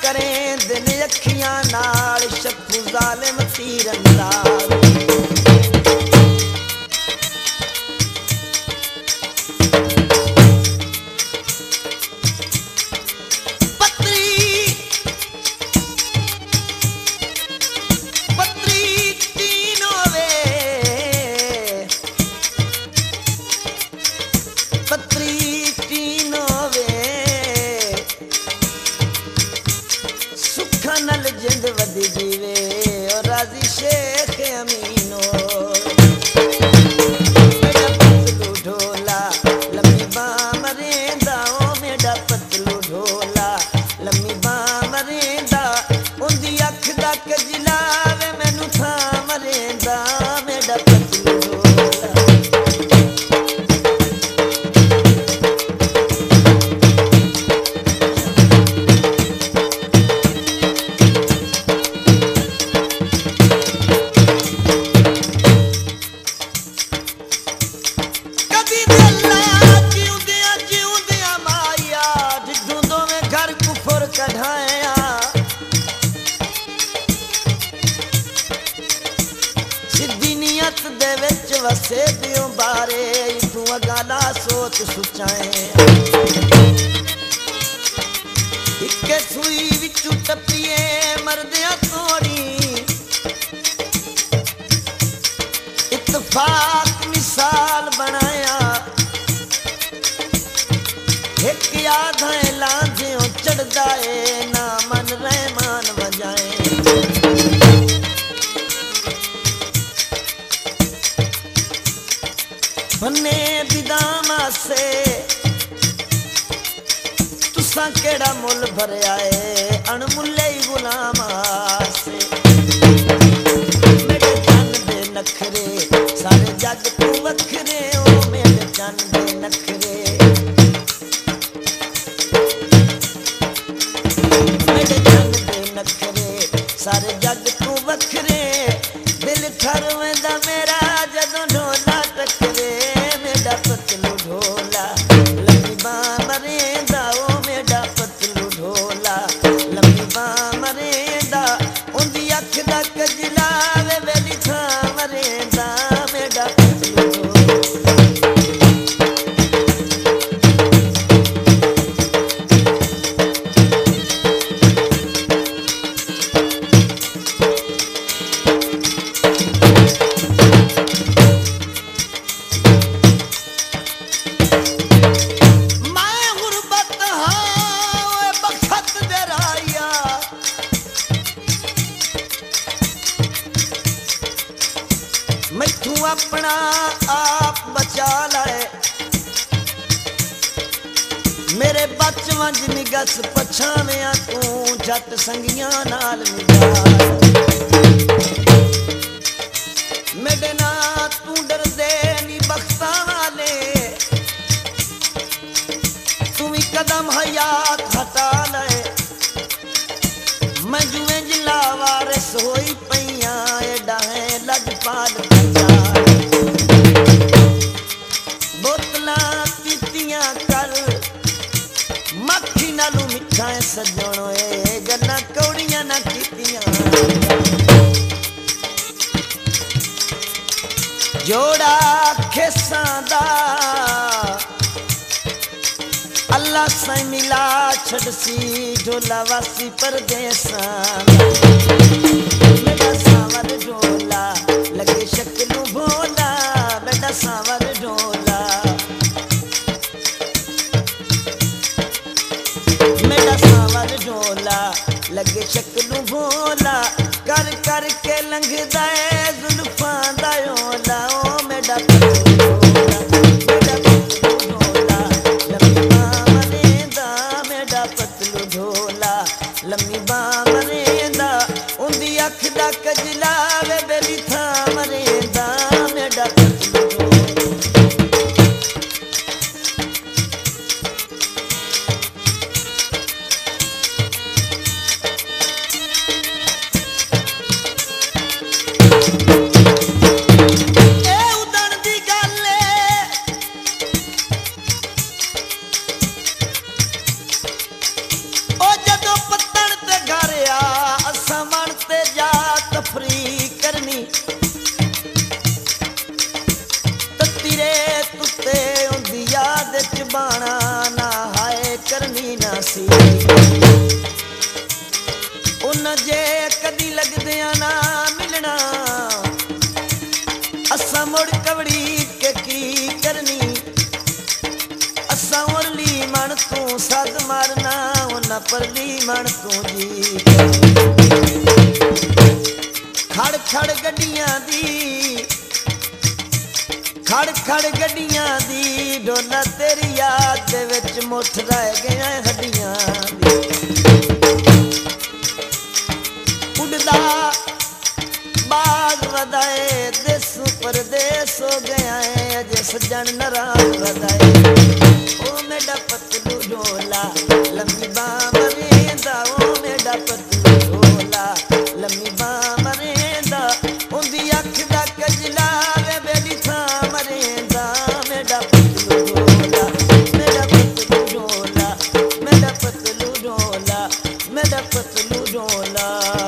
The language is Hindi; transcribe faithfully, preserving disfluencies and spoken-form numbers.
करें दिन अखियां नाल शफू जालिम तीरंदाज जिंद वदी जीवे और राजी शेख अमीनो मेरा पतलू ढोला लम्मी बाम रेंदा ओ मेरा पतलू ढोला लम्मी बाम रेंदा उंदी अख दा कजला वे मैनू थाम रेंदा मेरा पतलू ढोला वसे दियों बारे तू गाला सोच सुचाए इक्के सुई विचू टपिए मरदिया तोड़ी इत्तफाक मिसाल बनाया एक याद है लांझियों चढ़दा है ना मन रहमान बजाए भन्ने बिदामा से तुसा केड़ा मुल भरया है अणमुल्ले गुलामा से मेरे चन दे नखरे सारे जग तू वखरे ओ मेरे चन दे नखरे मेरे चन दे नखरे सारे जग तू वखरे दिल ठरवेंदा मेरा जदों ढोला टकरे मेरा पतलू ढोला लम्मी बाम रेंदा ओ मेरा पतलू ढोला लम्मी बाम रेंदा उंदी अख दा कजला वे वेली थाम रेंदा मेरा पतलू मैथू अपना आप बचा लाए मेरे बचवन ज निगस पछाविया तू जट संगियां नाल मिला मेरे ना तू डर दे नी बख्ता वाले तू भी कदम हयात हटा लाए मैं जुए जिला वारिस होई पैया एडा है लजपाल बोतला पीतियां कर मक्खी नालू मिठा सजणो ए गल्लां कौड़ियां ना कीतियां जोड़ा खेसां दा अल्लाह से मिला छड़सी ढोला वासी परदेसा मेरा सावर ढोला लगे शक्लू भोला मेरा सावर ढोला मेरा सावर ढोला लगे शक्लू भोला कर कर के लंघदा है जुल्फां दा ओला ओ मेरा लम्मी बाम रेंदा उंदी अख दा कजला वे बेली थाम रेंदा मेरा पतलू ना परदी मन तू जी खड़ खड़ गड्डियां दी खड़ खड़ गड्डियां दी डोला तेरी याद दे विच मुठ रह गया हड्डियां दी उड़दा बाग वधाए देसू परदेस हो गया है अजे सजन नाराज वधाए ओ मेरा पतलू डोला लम्मी बाम रेंदा ओ मेरा पतलू डोला लम्मी बाम रेंदा उंदी अख दा कजला वे बेली था मरेंदा मेरा पतलू डोला मेरा पतलू डोला मेरा पतलू डोला मेरा पतलू डोला